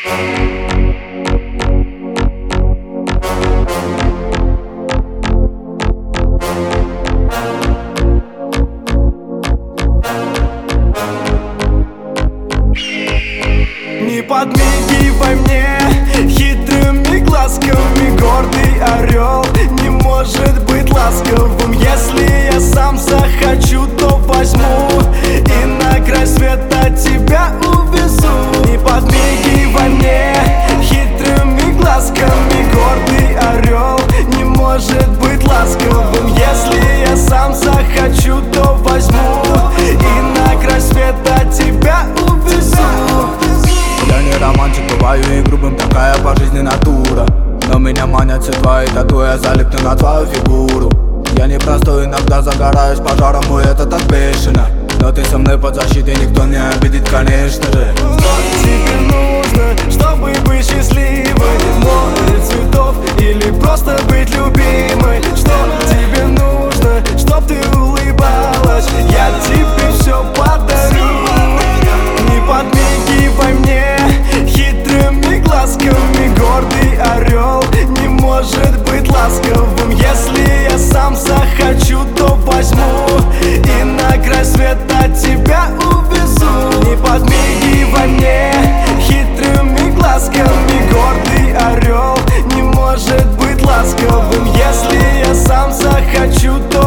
Не подмигивай мне хитрыми глазками. Гордый орел не может быть ласковым. Если я сам захочу, то возьму и на край света тебя увезу. Не подмигивай мне хитрыми глазками. Гордый орел не может быть ласковым. Если я сам захочу, то возьму и на край света тебя увезу. Я не романтик, бываю и грубым, такая по жизни натура. Но меня манят все твои тату, я залипну на твою фигуру. Я не простой, иногда загораюсь пожаром, и это так бешено. Но ты со мной под защитой, никто не обидит, конечно же. Что тебе нужно, чтобы быть счастливой? Море цветов или просто быть любимой? Что тебе нужно, чтоб ты улыбалась? Я тебе все подарю. Не подмигивай мне хитрыми глазками. Гордый орел не может быть ласковым. Если я сам захочу, то возьму и на край света тебя увезу. Не подмигивай мне хитрыми глазками. Гордый орел не может быть ласковым. Если я сам захочу, то